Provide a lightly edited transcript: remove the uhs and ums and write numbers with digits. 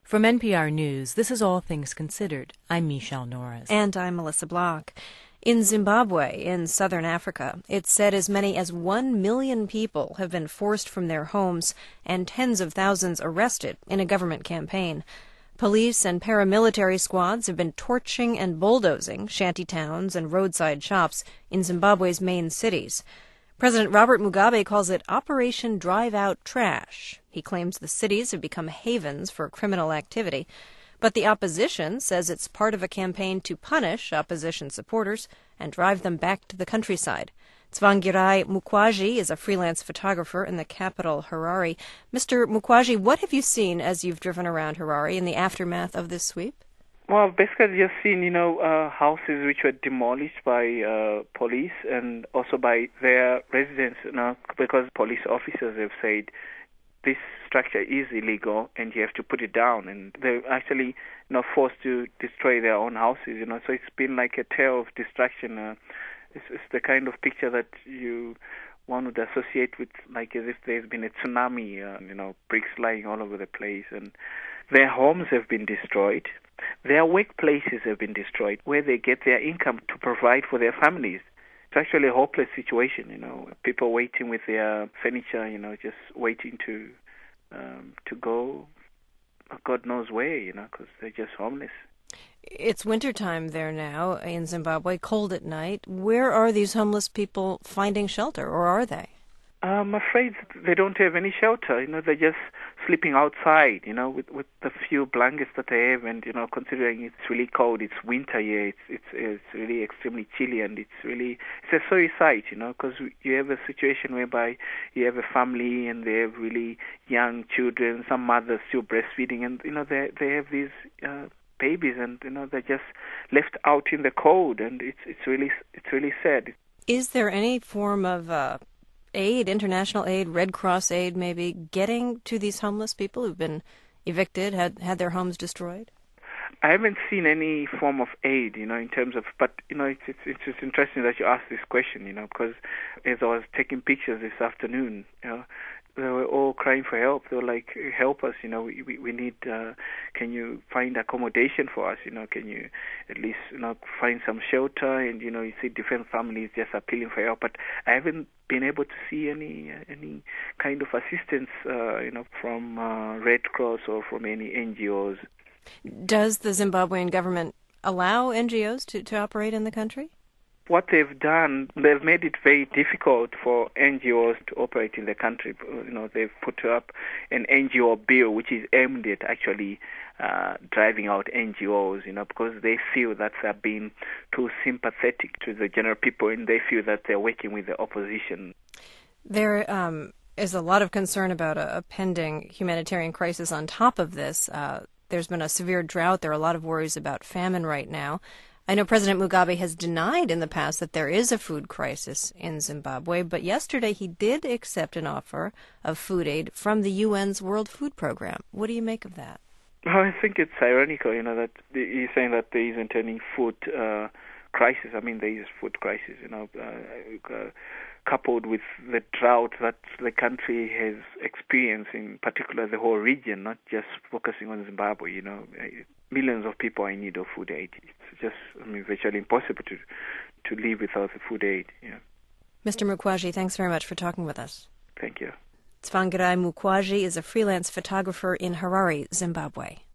From NPR News, this is All Things Considered. I'm Michelle Norris. And I'm Melissa Block. In Zimbabwe, in southern Africa, it's said as many as 1 million people have been forced from their homes and tens of thousands arrested in a government campaign. Police and paramilitary squads have been torching and bulldozing shanty towns and roadside shops in Zimbabwe's main cities. President Robert Mugabe calls it Operation Drive Out Trash. He claims the cities have become havens for criminal activity. But the opposition says it's part of a campaign to punish opposition supporters and drive them back to the countryside. Tsvangirai Mukwaji is a freelance photographer in the capital, Harare. Mr. Mukwaji, what have you seen as you've driven around Harare in the aftermath of this sweep? Well, basically just seen, houses which were demolished by police and also by their residents, because police officers have said this structure is illegal and you have to put it down. And they're actually forced to destroy their own houses, So it's been like a tale of destruction. It's the kind of picture that one would associate with, like, as if there's been a tsunami, bricks lying all over the place. And their homes have been destroyed. Their workplaces have been destroyed, where they get their income to provide for their families. It's actually a hopeless situation, People waiting with their furniture, just waiting to go, God knows where, because they're just homeless. It's wintertime there now in Zimbabwe, cold at night. Where are these homeless people finding shelter, or are they? I'm afraid they don't have any shelter. They're just sleeping outside, with the few blankets that they have. And, considering it's really cold, it's winter here, it's really extremely chilly, and it's a sorry sight, because you have a situation whereby you have a family and they have really young children, some mothers still breastfeeding, and, they have these babies, and, they're just left out in the cold, and it's really sad. Is there any form of aid, international aid, Red Cross aid maybe, getting to these homeless people who've been evicted, had their homes destroyed? I haven't seen any form of aid, in terms of, but, it's just interesting that you asked this question, because as I was taking pictures this afternoon, they were all crying for help. They were like, help us, we need, can you find accommodation for us, can you at least, find some shelter? And, you see different families just appealing for help. But I haven't been able to see any kind of assistance, from Red Cross or from any NGOs. Does the Zimbabwean government allow NGOs to operate in the country? What they've done, they've made it very difficult for NGOs to operate in the country. They've put up an NGO bill which is aimed at actually driving out NGOs, because they feel that they're being too sympathetic to the general people, and they feel that they're working with the opposition. There is a lot of concern about a pending humanitarian crisis on top of this. There's been a severe drought. There are a lot of worries about famine right now. I know President Mugabe has denied in the past that there is a food crisis in Zimbabwe, but yesterday he did accept an offer of food aid from the UN's World Food Program. What do you make of that? Well, I think it's ironical, that he's saying that there isn't any food crisis. I mean, there is food crisis, coupled with the drought that the country has experienced, in particular the whole region, not just focusing on Zimbabwe, millions of people are in need of food aid. It's just, virtually impossible to live without the food aid. Mr. Mukwaji, thanks very much for talking with us. Thank you. Tsvangirai Mukwaji is a freelance photographer in Harare, Zimbabwe.